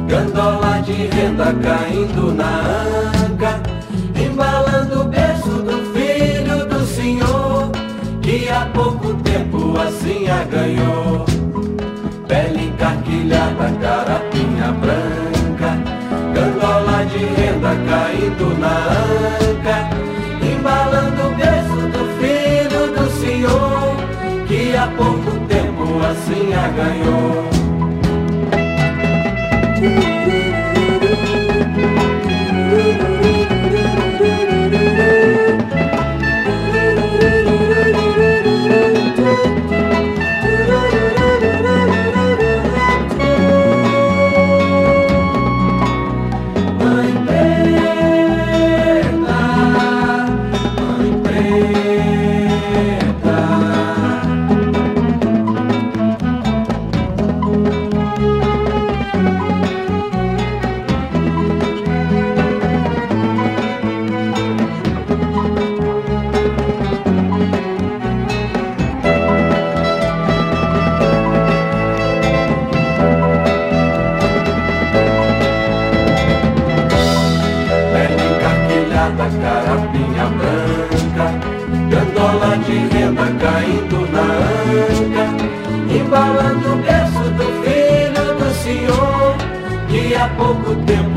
gandola de renda caindo na anca, embalando o berço do filho do senhor, que há pouco tempo assim a ganhou. Pele encarquilhada, carapinha branca, gandola de renda caindo na anca, embalando o berço do filho do senhor, que há pouco tempo assim a ganhou. Carapinha branca, gandola de renda caindo na anca, embalando o berço do filho do senhor, que há pouco tempo